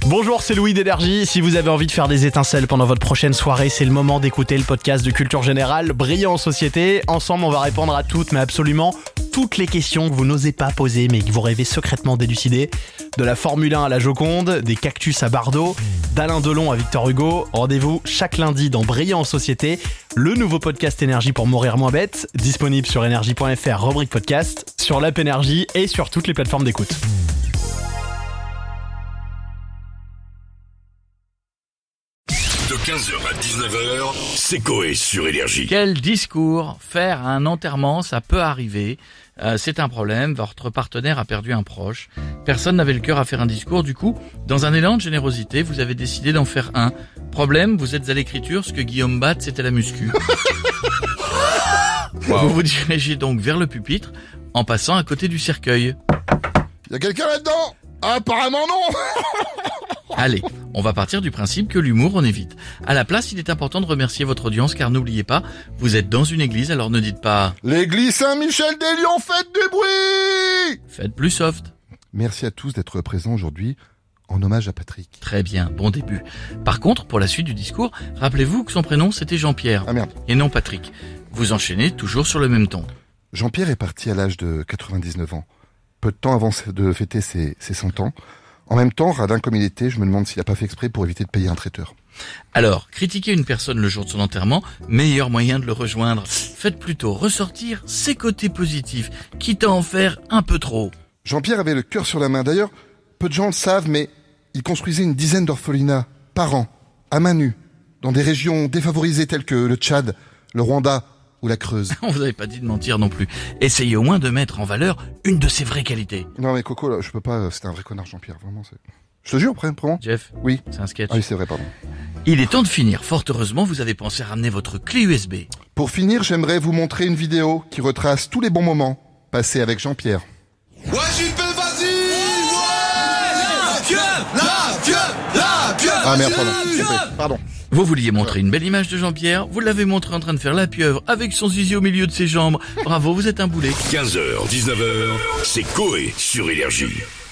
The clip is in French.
Bonjour, c'est Louis d'Énergie. Si vous avez envie de faire des étincelles pendant votre prochaine soirée, c'est le moment d'écouter le podcast de Culture Générale, Brillant en Société. Ensemble, on va répondre à toutes, mais absolument toutes les questions que vous n'osez pas poser, mais que vous rêvez secrètement d'élucider. De la Formule 1 à la Joconde, des cactus à Bardot, d'Alain Delon à Victor Hugo. Rendez-vous chaque lundi dans Brillant en Société, le nouveau podcast Énergie pour mourir moins bête, disponible sur énergie.fr, rubrique podcast, sur l'app Énergie et sur toutes les plateformes d'écoute. De 15h à 19h, c'est Coé sur Énergie. Quel discours faire à un enterrement, ça peut arriver. C'est un problème, votre partenaire a perdu un proche. Personne n'avait le cœur à faire un discours, du coup, dans un élan de générosité, vous avez décidé d'en faire un. Problème, vous êtes à l'écriture, ce que Guillaume Bat, c'était la muscu. Wow. Vous vous dirigez donc vers le pupitre, en passant à côté du cercueil. Y'a quelqu'un là-dedans? Apparemment non. Allez, on va partir du principe que l'humour, on évite. À la place, il est important de remercier votre audience, car n'oubliez pas, vous êtes dans une église, alors ne dites pas « L'église Saint-Michel-des-Lions, faites du bruit !» Faites plus soft. Merci à tous d'être présents aujourd'hui en hommage à Patrick. Très bien, bon début. Par contre, pour la suite du discours, rappelez-vous que son prénom c'était Jean-Pierre. Ah merde. Et non Patrick. Vous enchaînez toujours sur le même ton. Jean-Pierre est parti à l'âge de 99 ans. Peu de temps avant de fêter ses 100 ans. En même temps, radin comme il était, je me demande s'il a pas fait exprès pour éviter de payer un traiteur. Alors, critiquer une personne le jour de son enterrement, meilleur moyen de le rejoindre. Faites plutôt ressortir ses côtés positifs, quitte à en faire un peu trop. Jean-Pierre avait le cœur sur la main. D'ailleurs, peu de gens le savent, mais il construisait une dizaine d'orphelinats par an, à main nue, dans des régions défavorisées telles que le Tchad, le Rwanda ou la Creuse. On vous avait pas dit de mentir non plus. Essayez au moins de mettre en valeur une de ses vraies qualités. Non mais Coco, là, je peux pas, c'était un vrai connard Jean-Pierre, vraiment. Je te jure, vraiment. Jeff, Oui. c'est un sketch. Ah oui, c'est vrai, pardon. Il est temps de finir. Fort heureusement, vous avez pensé à ramener votre clé USB. Pour finir, j'aimerais vous montrer une vidéo qui retrace tous les bons moments passés avec Jean-Pierre. Ouais, JP, vas-y! Ouais! La pieuvre! Ah merde, pardon. Vous vouliez montrer une belle image de Jean-Pierre, vous l'avez montré en train de faire la pieuvre avec son zizi au milieu de ses jambes. Bravo, vous êtes un boulet. 15h, 19h, c'est Coé sur Énergie.